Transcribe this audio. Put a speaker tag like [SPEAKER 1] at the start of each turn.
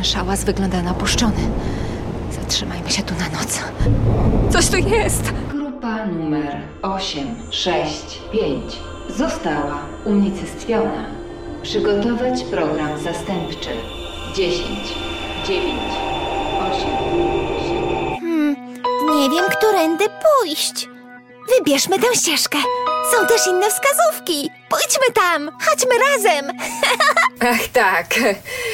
[SPEAKER 1] Ten szałas wygląda na opuszczony. Zatrzymajmy się tu na noc. Coś tu jest!
[SPEAKER 2] Grupa numer 865 została unicestwiona. Przygotować program zastępczy. 10, 9, 8, 7.
[SPEAKER 3] Nie wiem, którędy pójść. Wybierzmy tę ścieżkę. Są też inne wskazówki. Pójdźmy tam. Chodźmy razem.
[SPEAKER 1] Ach tak,